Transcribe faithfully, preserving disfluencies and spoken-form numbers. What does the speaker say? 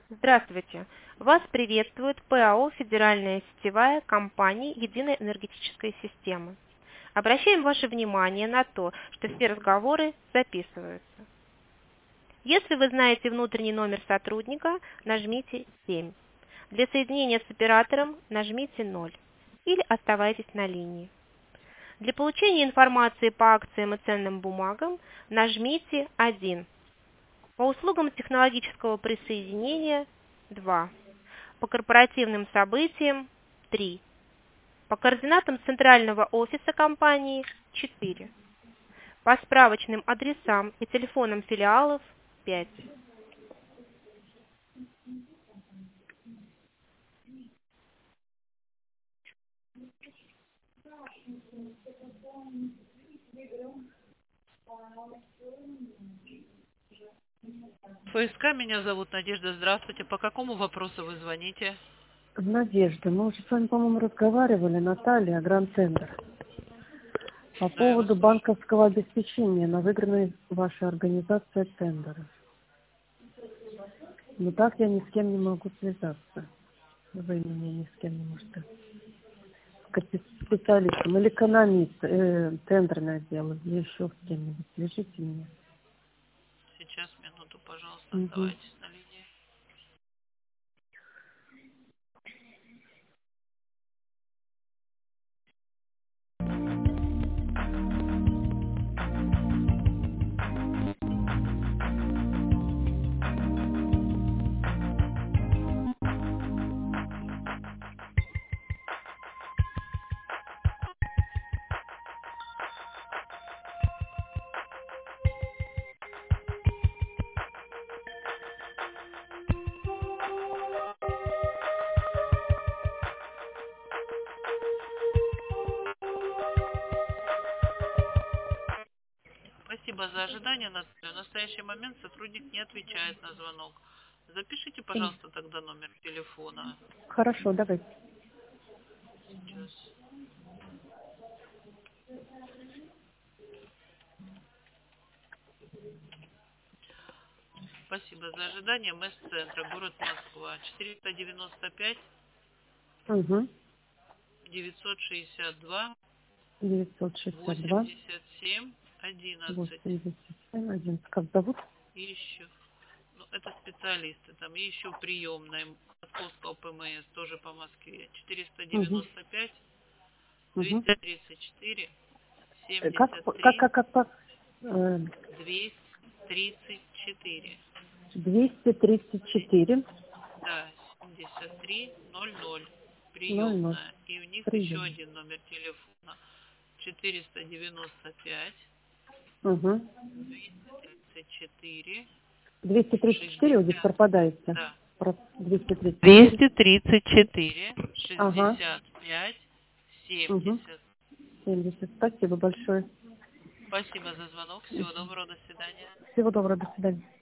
Здравствуйте! Вас приветствует ПАО «Федеральная сетевая компания Единая энергетическая система». Обращаем ваше внимание на то, что все разговоры записываются. Если вы знаете внутренний номер сотрудника, нажмите семь. Для соединения с оператором нажмите ноль или оставайтесь на линии. Для получения информации по акциям и ценным бумагам нажмите один. По услугам технологического присоединения два. По корпоративным событиям три. По координатам центрального офиса компании четыре. По справочным адресам и телефонам филиалов пять. ФСК, меня зовут Надежда. Здравствуйте. По какому вопросу вы звоните? Надежда, мы уже с вами, по-моему, разговаривали, Наталья, Гранд Тендер, по Да, я вас поводу слушаю. банковского обеспечения на выигранной вашей организацией тендеры. Но так я ни с кем не могу связаться. Вы меня ни с кем не можете. С специалистом или экономист, э, тендерное дело, или еще с кем-нибудь. Свяжите меня. Сейчас, минуту, пожалуйста, Угу. оставайтесь на линии. Спасибо за ожидание, Наталья. В настоящий момент сотрудник не отвечает на звонок. Запишите, пожалуйста, тогда номер телефона. Хорошо, давайте. Сейчас. Спасибо за ожидание. МЭС-центра, город Москва. четыреста девяносто пять Угу. девятьсот шестьдесят два девятьсот шестьдесят два восемьдесят семь одиннадцать. восемьдесят семь одиннадцать. Как зовут? И еще. Ну, это специалисты. Там и еще приемная Московского ПМС, тоже по Москве. четыреста Угу. девяносто пять Угу. двести тридцать четыре Как, семьдесят как, три как, как, как? Э, двести тридцать четыре. двести тридцать четыре Да, семьдесят три ноль ноль. ноль ноль. Приемная. И у них еще Прием. один номер телефона. четыреста девяносто пять Угу. тридцать четыре двести тридцать четыре вы здесь шестьдесят. пропадаете. Да. Про двести тридцать четыре. двести тридцать четыре Ага. шестьдесят пять Угу. семьдесят. семьдесят. Спасибо большое. Спасибо за звонок. Всего доброго. До свидания. Всего доброго. До свидания.